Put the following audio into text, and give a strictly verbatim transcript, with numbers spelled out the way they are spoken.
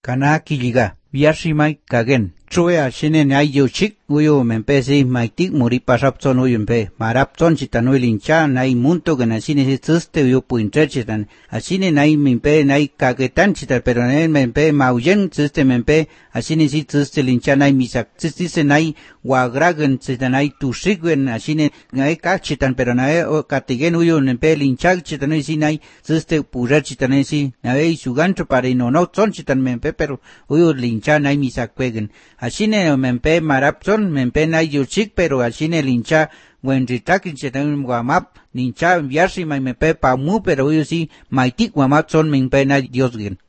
Kanaki liga, Viashimai kagen. Chue shine na yuchik uyu mempe si maitik muri pasapson uyumpe. Marapson chitanui lincha nai munto gana shine si tsuste uyu puintre chitan. Ashine nai mempe nai kagetan chitan pero nai mempe mauyen tsuste mempe. Ashine si tsuste lincha nai misak. Tsiste nai wagragen chitan nai tushigwen ashine nai kak chitan pero nai katigen uyu mempe linchak chitanui si nai tsuste pura chitanui si. Nai sugancho para inono son chitan mempe pero uyu lincha nai misak kwegen. Ashine mempe marapson mempe na yuchik pero ashine lincha wenritakin chetan guamap lincha viashi mai mempe pamu pero uyu si maitik guamap son mempe na diosgen.